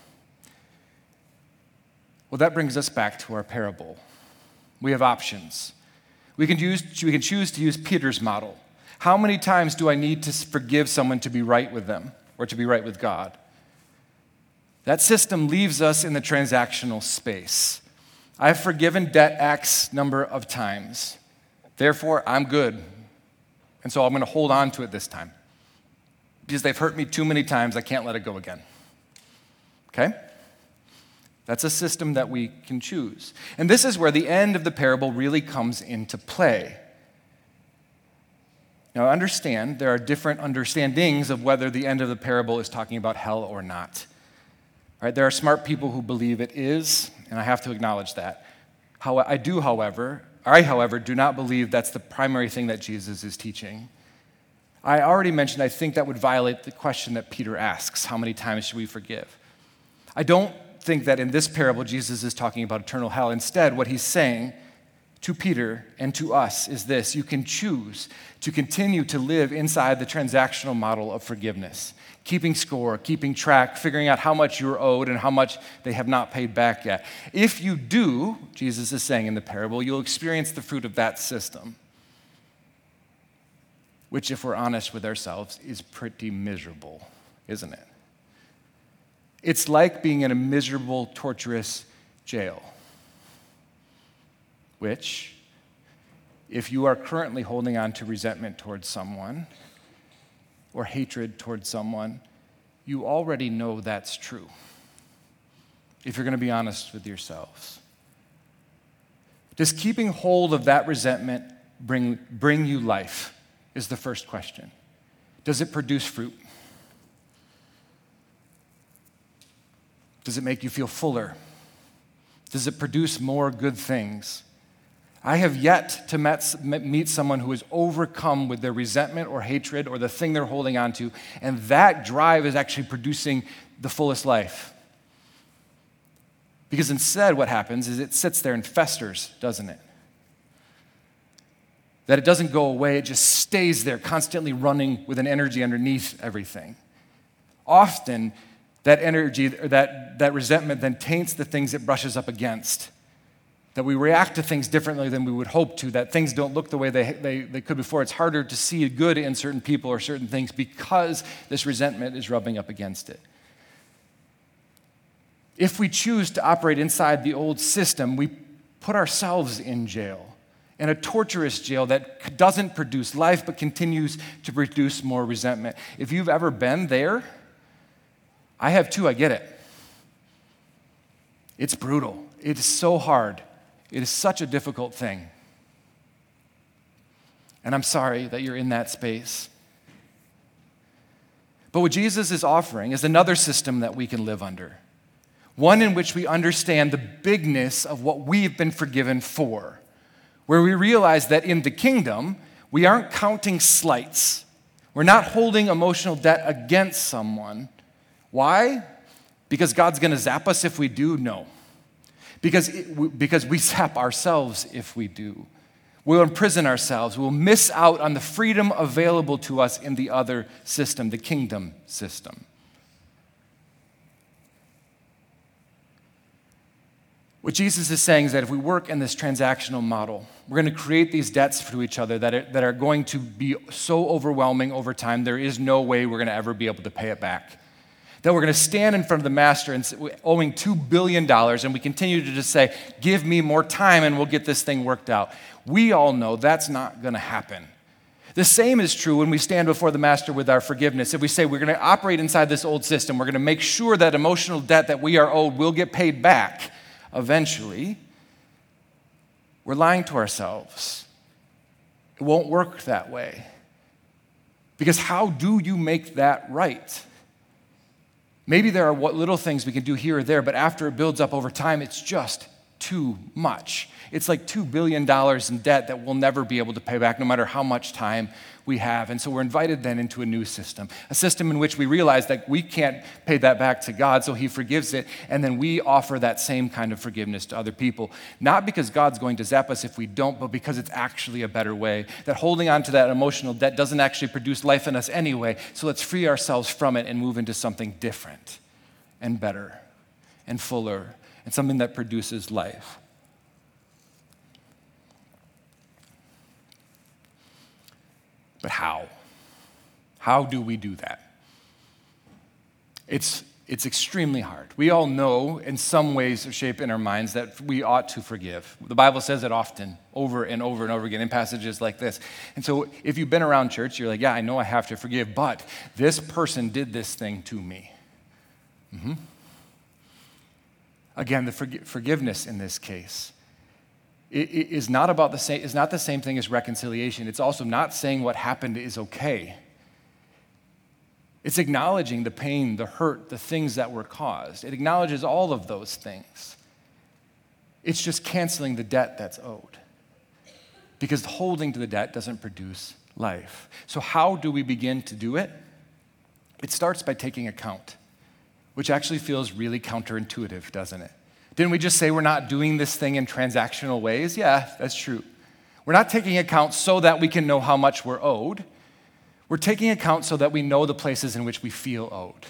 Well, that brings us back to our parable. We have options. We can, use, we can choose to use Peter's model. How many times do I need to forgive someone to be right with them or to be right with God? That system leaves us in the transactional space. I've forgiven debt X number of times. Therefore, I'm good. And so I'm going to hold on to it this time. Because they've hurt me too many times, I can't let it go again. Okay? That's a system that we can choose. And this is where the end of the parable really comes into play. Now, understand, there are different understandings of whether the end of the parable is talking about hell or not. All right, there are smart people who believe it is, and I have to acknowledge that. How, I do, however, I, however, do not believe that's the primary thing that Jesus is teaching. I already mentioned I think that would violate the question that Peter asks, how many times should we forgive? I don't think that in this parable Jesus is talking about eternal hell. Instead, what he's saying to Peter and to us is this: you can choose to continue to live inside the transactional model of forgiveness, keeping score, keeping track, figuring out how much you're owed and how much they have not paid back yet. If you do, Jesus is saying in the parable, you'll experience the fruit of that system, which, if we're honest with ourselves, is pretty miserable, isn't it? It's like being in a miserable, torturous jail, which, if you are currently holding on to resentment towards someone or hatred towards someone, you already know that's true, if you're going to be honest with yourselves. Does keeping hold of that resentment bring, bring you life, is the first question. Does it produce fruit? Does it make you feel fuller? Does it produce more good things? I have yet to met, meet someone who is overcome with their resentment or hatred or the thing they're holding on to, and that drive is actually producing the fullest life. Because instead what happens is it sits there and festers, doesn't it? That it doesn't go away, it just stays there, constantly running with an energy underneath everything. Often, that energy, or that, that resentment then taints the things it brushes up against. That we react to things differently than we would hope to, that things don't look the way they, they, they could before. It's harder to see good in certain people or certain things because this resentment is rubbing up against it. If we choose to operate inside the old system, we put ourselves in jail, in a torturous jail that doesn't produce life but continues to produce more resentment. If you've ever been there, I have too, I get it. It's brutal. It is so hard. It is such a difficult thing. And I'm sorry that you're in that space. But what Jesus is offering is another system that we can live under. One in which we understand the bigness of what we've been forgiven for. Where we realize that in the kingdom, we aren't counting slights. We're not holding emotional debt against someone. Why? Because God's going to zap us if we do? No. Because, it, because we zap ourselves if we do. We'll imprison ourselves. We'll miss out on the freedom available to us in the other system, the kingdom system. What Jesus is saying is that if we work in this transactional model, we're going to create these debts to each other that are, that are going to be so overwhelming over time, there is no way we're going to ever be able to pay it back. That we're going to stand in front of the master and owing two billion dollars, and we continue to just say, give me more time and we'll get this thing worked out. We all know that's not going to happen. The same is true when we stand before the master with our forgiveness. If we say we're going to operate inside this old system, we're going to make sure that emotional debt that we are owed will get paid back eventually, we're lying to ourselves. It won't work that way. Because how do you make that right? Maybe there are what little things we can do here or there, but after it builds up over time, it's just too much. It's like two billion dollars in debt that we'll never be able to pay back no matter how much time we have. And so we're invited then into a new system, a system in which we realize that we can't pay that back to God, so he forgives it, and then we offer that same kind of forgiveness to other people. Not because God's going to zap us if we don't, but because it's actually a better way, that holding on to that emotional debt doesn't actually produce life in us anyway, so let's free ourselves from it and move into something different and better and fuller and something that produces life. But how? How do we do that? It's, it's extremely hard. We all know in some ways or shape in our minds that we ought to forgive. The Bible says it often, over and over and over again in passages like this. And so if you've been around church, you're like, yeah, I know I have to forgive, but this person did this thing to me. Mm-hmm. Again, the forg- forgiveness in this case it, it is not about the same. Is not the same thing as reconciliation. It's also not saying what happened is okay. It's acknowledging the pain, the hurt, the things that were caused. It acknowledges all of those things. It's just canceling the debt that's owed, because holding to the debt doesn't produce life. So how do we begin to do it? It starts by taking account, which actually feels really counterintuitive, doesn't it? Didn't we just say we're not doing this thing in transactional ways? Yeah, that's true. We're not taking account so that we can know how much we're owed. We're taking account so that we know the places in which we feel owed.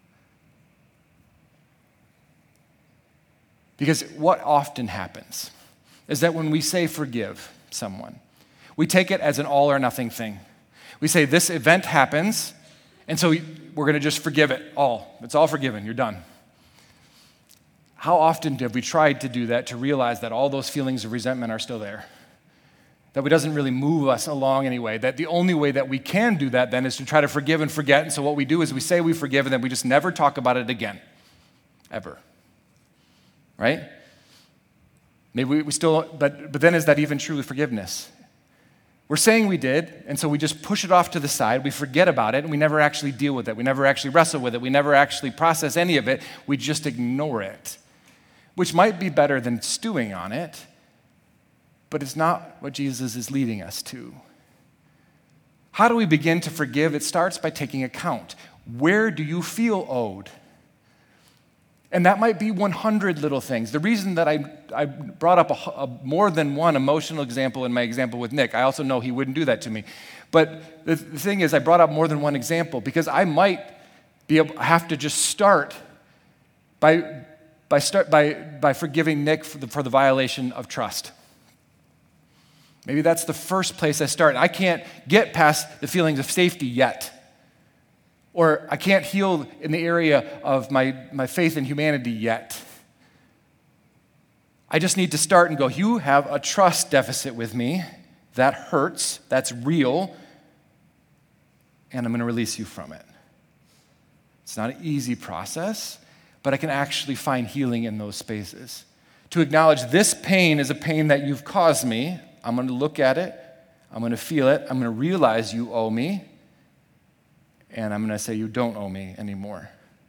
Because what often happens is that when we say forgive someone, we take it as an all or nothing thing. We say this event happens, and so we're going to just forgive it all. It's all forgiven. You're done. How often have we tried to do that to realize that all those feelings of resentment are still there? That it doesn't really move us along anyway. That the only way that we can do that then is to try to forgive and forget. And so what we do is we say we forgive and then we just never talk about it again. Ever. Right? Maybe we, we still, but, but then is that even true with forgiveness? We're saying we did, and so we just push it off to the side, we forget about it, and we never actually deal with it. We never actually wrestle with it. We never actually process any of it. We just ignore it, which might be better than stewing on it, but it's not what Jesus is leading us to. How do we begin to forgive? It starts by taking account. Where do you feel owed? And that might be one hundred little things. The reason that I, I brought up a, a more than one emotional example in my example with Nick, I also know he wouldn't do that to me. But the, the thing is, I brought up more than one example because I might be able, have to just start by, by, start, by, by forgiving Nick for the, for the violation of trust. Maybe that's the first place I start. I can't get past the feelings of safety yet. Or I can't heal in the area of my, my faith in humanity yet. I just need to start and go, you have a trust deficit with me. That hurts. That's real. And I'm going to release you from it. It's not an easy process, but I can actually find healing in those spaces. To acknowledge this pain is a pain that you've caused me. I'm going to look at it. I'm going to feel it. I'm going to realize you owe me. And I'm going to say, you don't owe me anymore.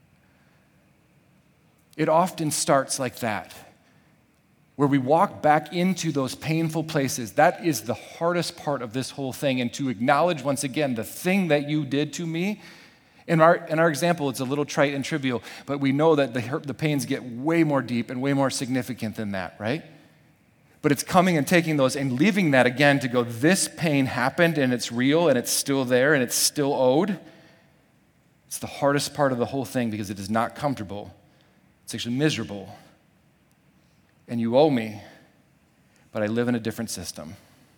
It often starts like that, where we walk back into those painful places. That is the hardest part of this whole thing. And to acknowledge once again the thing that you did to me. In our, in our example, it's a little trite and trivial, but we know that the, the pains get way more deep and way more significant than that, right? But it's coming and taking those and leaving that again to go, this pain happened and it's real and it's still there and it's still owed. It's the hardest part of the whole thing because it is not comfortable. It's actually miserable. And you owe me, but I live in a different system.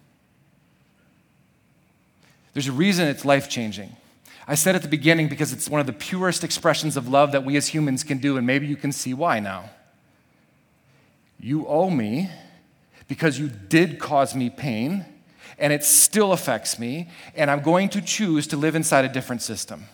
There's a reason it's life-changing. I said at the beginning because it's one of the purest expressions of love that we as humans can do, and maybe you can see why now. You owe me because you did cause me pain, and it still affects me, and I'm going to choose to live inside a different system.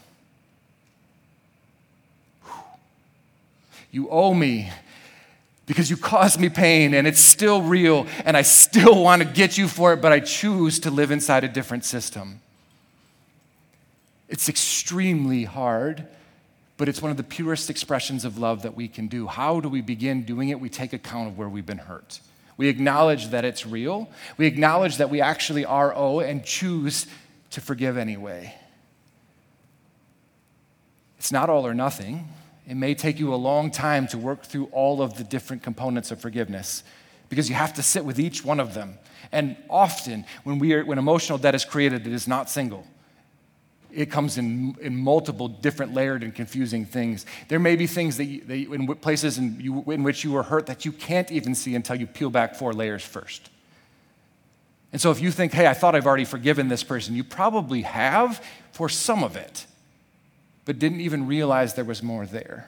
You owe me because you caused me pain and it's still real and I still want to get you for it, but I choose to live inside a different system. It's extremely hard, but it's one of the purest expressions of love that we can do. How do we begin doing it? We take account of where we've been hurt. We acknowledge that it's real. We acknowledge that we actually are owed and choose to forgive anyway. It's not all or nothing. It may take you a long time to work through all of the different components of forgiveness because you have to sit with each one of them. And often, when we are, when emotional debt is created, it is not single. It comes in, in multiple different layered and confusing things. There may be things that, you, that you, in places in, you, in which you were hurt that you can't even see until you peel back four layers first. And so if you think, hey, I thought I've already forgiven this person, you probably have for some of it, but didn't even realize there was more there.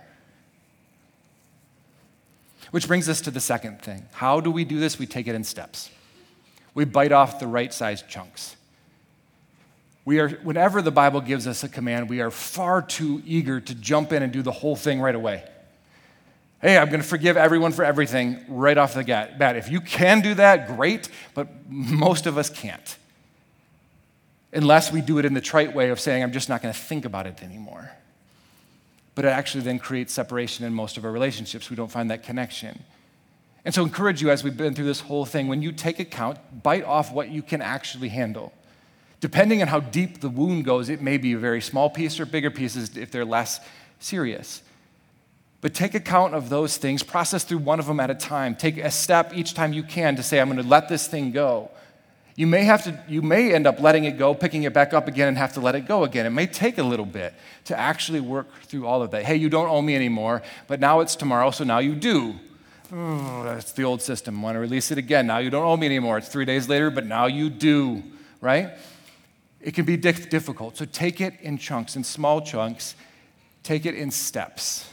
Which brings us to the second thing. How do we do this? We take it in steps. We bite off the right-sized chunks. We are, whenever the Bible gives us a command, we are far too eager to jump in and do the whole thing right away. Hey, I'm going to forgive everyone for everything right off the bat. If you can do that, great, but most of us can't. Unless we do it in the trite way of saying, I'm just not going to think about it anymore. But it actually then creates separation in most of our relationships. We don't find that connection. And so I encourage you, as we've been through this whole thing, when you take account, bite off what you can actually handle. Depending on how deep the wound goes, it may be a very small piece or bigger pieces if they're less serious. But take account of those things, process through one of them at a time. Take a step each time you can to say, I'm going to let this thing go. You may have to, you may end up letting it go, picking it back up again, and have to let it go again. It may take a little bit to actually work through all of that. Hey, you don't owe me anymore, but now it's tomorrow, so now you do. Oh, that's the old system. Want to release it again. Now you don't owe me anymore. It's three days later, but now you do, right? It can be difficult. So take it in chunks, in small chunks. Take it in steps.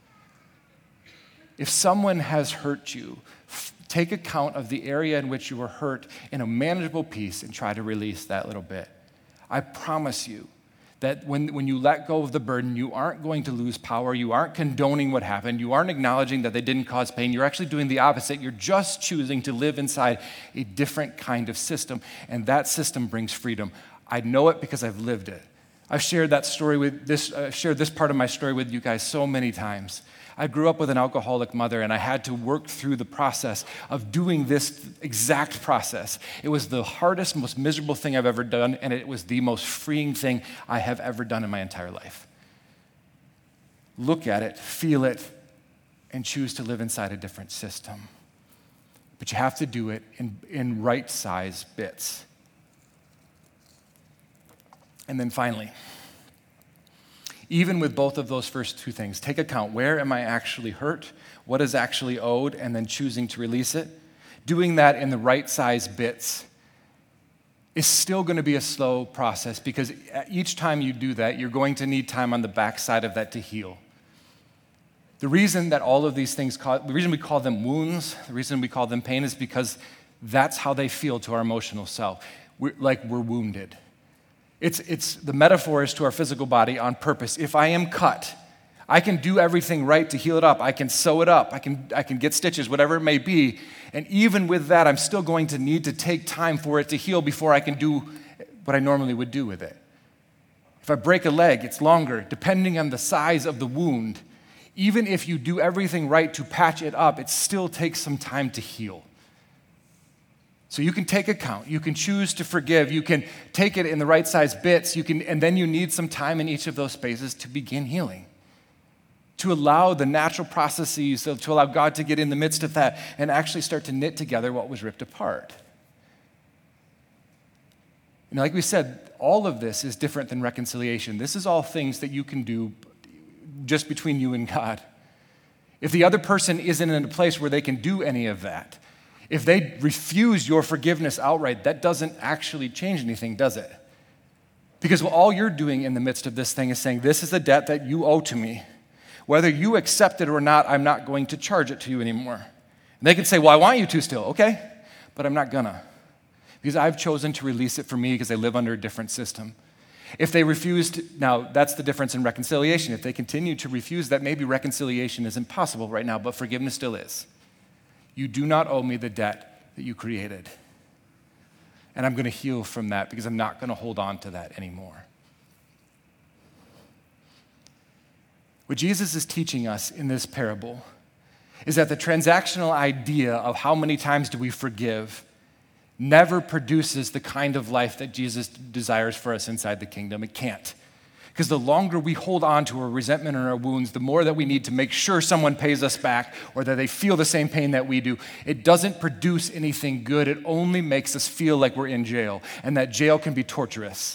If someone has hurt you, f- take account of the area in which you were hurt in a manageable piece and try to release that little bit. I promise you that when, when you let go of the burden, you aren't going to lose power. You aren't condoning what happened. You aren't acknowledging that they didn't cause pain. You're actually doing the opposite. You're just choosing to live inside a different kind of system, and that system brings freedom. I know it because I've lived it. I've shared that story with this, uh, shared this part of my story with you guys so many times. I grew up with an alcoholic mother, and I had to work through the process of doing this exact process. It was the hardest, most miserable thing I've ever done, and it was the most freeing thing I have ever done in my entire life. Look at it, feel it, and choose to live inside a different system. But you have to do it in, in right-size bits. And then finally, even with both of those first two things, take account, where am I actually hurt? What is actually owed? And then choosing to release it. Doing that in the right size bits is still going to be a slow process because each time you do that, you're going to need time on the backside of that to heal. The reason that all of these things, call, the reason we call them wounds, the reason we call them pain is because that's how they feel to our emotional self. We're, like we're wounded. It's, it's the metaphor is to our physical body on purpose. If I am cut, I can do everything right to heal it up. I can sew it up. I can, I can get stitches, whatever it may be. And even with that, I'm still going to need to take time for it to heal before I can do what I normally would do with it. If I break a leg, it's longer, depending on the size of the wound. Even if you do everything right to patch it up, it still takes some time to heal. So you can take account, you can choose to forgive, you can take it in the right size bits, you can, and then you need some time in each of those spaces to begin healing. To allow the natural processes, to allow God to get in the midst of that and actually start to knit together what was ripped apart. And like we said, all of this is different than reconciliation. This is all things that you can do just between you and God. If the other person isn't in a place where they can do any of that, if they refuse your forgiveness outright, that doesn't actually change anything, does it? Because all you're doing in the midst of this thing is saying, this is a debt that you owe to me. Whether you accept it or not, I'm not going to charge it to you anymore. And they can say, well, I want you to still, okay, but I'm not gonna. Because I've chosen to release it for me because I live under a different system. If they refuse to, now that's the difference in reconciliation. If they continue to refuse that, maybe reconciliation is impossible right now, but forgiveness still is. You do not owe me the debt that you created. And I'm going to heal from that because I'm not going to hold on to that anymore. What Jesus is teaching us in this parable is that the transactional idea of how many times do we forgive never produces the kind of life that Jesus desires for us inside the kingdom. It can't. Because the longer we hold on to our resentment and our wounds, the more that we need to make sure someone pays us back or that they feel the same pain that we do. It doesn't produce anything good. It only makes us feel like we're in jail, and that jail can be torturous.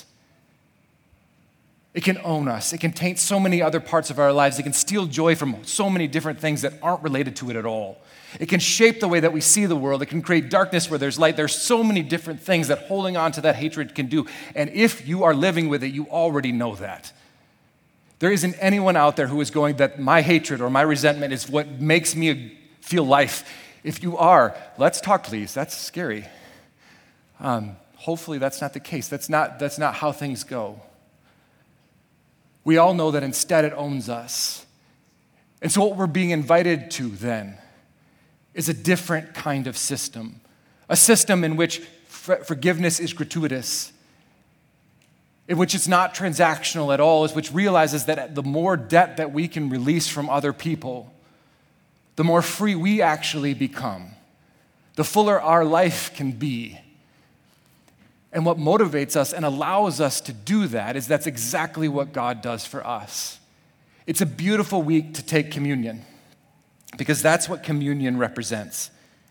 It can own us. It can taint so many other parts of our lives. It can steal joy from so many different things that aren't related to it at all. It can shape the way that we see the world. It can create darkness where there's light. There's so many different things that holding on to that hatred can do. And if you are living with it, you already know that. There isn't anyone out there who is going that my hatred or my resentment is what makes me feel life. If you are, let's talk, please. That's scary. Um, hopefully that's not the case. That's not, that's not how things go. We all know that instead it owns us. And so what we're being invited to then is a different kind of system, a system in which forgiveness is gratuitous, in which it's not transactional at all, which realizes that the more debt that we can release from other people, the more free we actually become, the fuller our life can be. And what motivates us and allows us to do that is that's exactly what God does for us. It's a beautiful week to take communion, because that's what communion represents.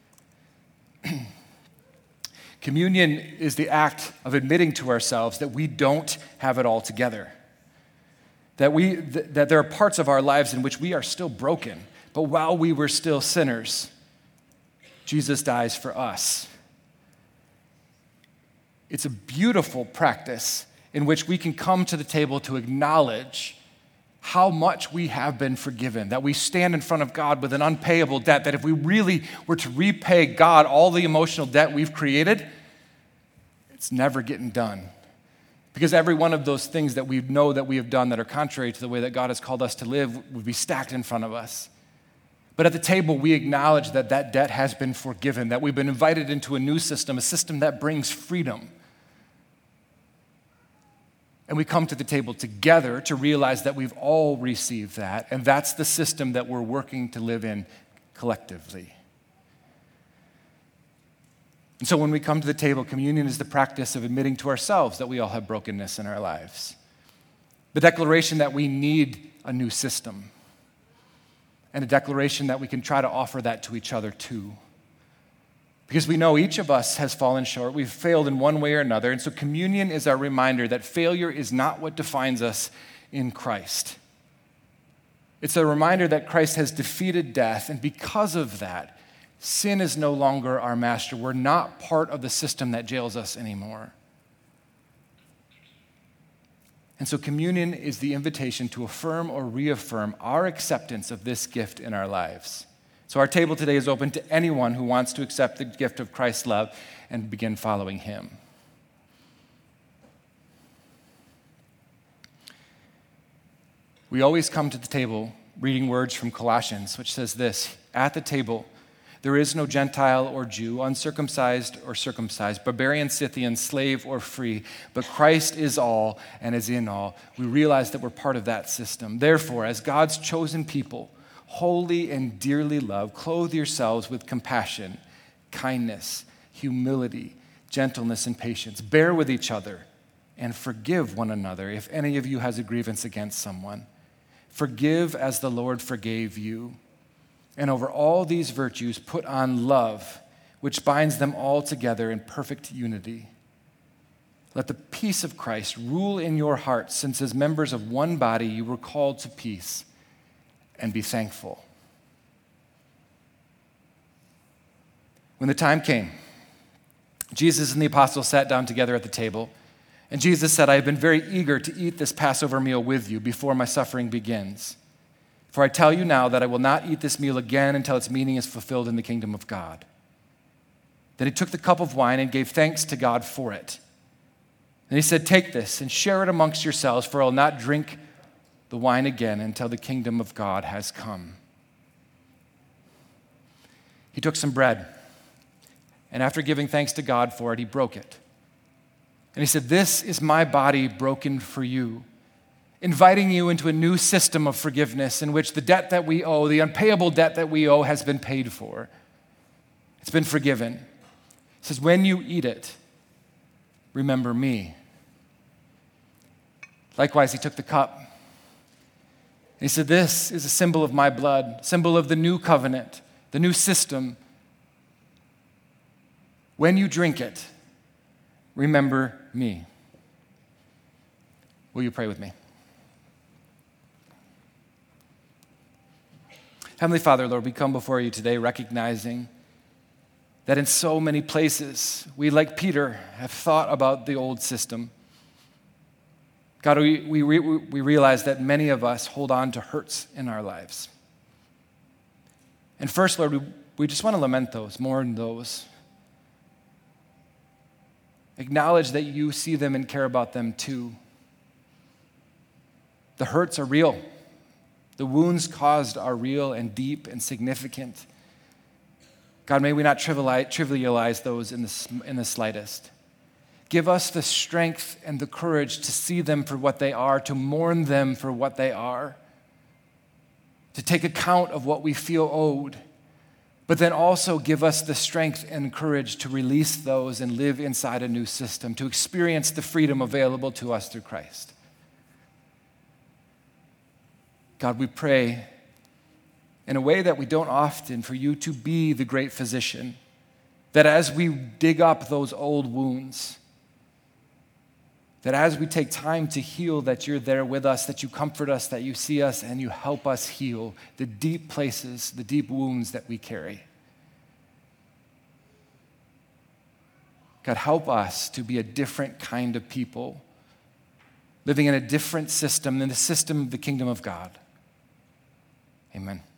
Communion is the act of admitting to ourselves that we don't have it all together, that, we, th- that there are parts of our lives in which we are still broken, but while we were still sinners, Jesus dies for us. It's a beautiful practice in which we can come to the table to acknowledge how much we have been forgiven, that we stand in front of God with an unpayable debt, that if we really were to repay God all the emotional debt we've created, it's never getting done. Because every one of those things that we know that we have done that are contrary to the way that God has called us to live would be stacked in front of us. But at the table, we acknowledge that that debt has been forgiven, that we've been invited into a new system, a system that brings freedom. And we come to the table together to realize that we've all received that, and that's the system that we're working to live in collectively. And so when we come to the table, communion is the practice of admitting to ourselves that we all have brokenness in our lives. The declaration that we need a new system, and a declaration that we can try to offer that to each other too. Because we know each of us has fallen short. We've failed in one way or another. And so communion is our reminder that failure is not what defines us in Christ. It's a reminder that Christ has defeated death, and because of that, sin is no longer our master. We're not part of the system that jails us anymore. And so communion is the invitation to affirm or reaffirm our acceptance of this gift in our lives. So our table today is open to anyone who wants to accept the gift of Christ's love and begin following him. We always come to the table reading words from Colossians, which says this: at the table, there is no Gentile or Jew, uncircumcised or circumcised, barbarian, Scythian, slave or free, but Christ is all and is in all. We realize that we're part of that system. Therefore, as God's chosen people, holy and dearly loved, clothe yourselves with compassion, kindness, humility, gentleness, and patience. Bear with each other and forgive one another if any of you has a grievance against someone. Forgive as the Lord forgave you. And over all these virtues, put on love, which binds them all together in perfect unity. Let the peace of Christ rule in your hearts, since as members of one body you were called to peace, and be thankful. When the time came, Jesus and the apostles sat down together at the table, and Jesus said, I have been very eager to eat this Passover meal with you before my suffering begins. For I tell you now that I will not eat this meal again until its meaning is fulfilled in the kingdom of God. Then he took the cup of wine and gave thanks to God for it. And he said, take this and share it amongst yourselves, for I will not drink the wine again until the kingdom of God has come. He took some bread, and after giving thanks to God for it, he broke it. And he said, this is my body broken for you. inviting you into a new system of forgiveness in which the debt that we owe, the unpayable debt that we owe, has been paid for. It's been forgiven. It says, when you eat it, remember me. Likewise, he took the cup. He said, this is a symbol of my blood, symbol of the new covenant, the new system. When you drink it, remember me. Will you pray with me? Heavenly Father, Lord, we come before you today recognizing that in so many places, we, like Peter, have thought about the old system. God, we, we, we realize that many of us hold on to hurts in our lives. And first, Lord, we, we just want to lament those, mourn those. Acknowledge that you see them and care about them too. The hurts are real. The wounds caused are real and deep and significant. God, may we not trivialize those in the, in the slightest. Give us the strength and the courage to see them for what they are, to mourn them for what they are, to take account of what we feel owed, but then also give us the strength and courage to release those and live inside a new system, to experience the freedom available to us through Christ. God, we pray in a way that we don't often for you to be the great physician, that as we dig up those old wounds, that as we take time to heal, that you're there with us, that you comfort us, that you see us, and you help us heal the deep places, the deep wounds that we carry. God, help us to be a different kind of people, living in a different system than the system of the kingdom of God. Amen.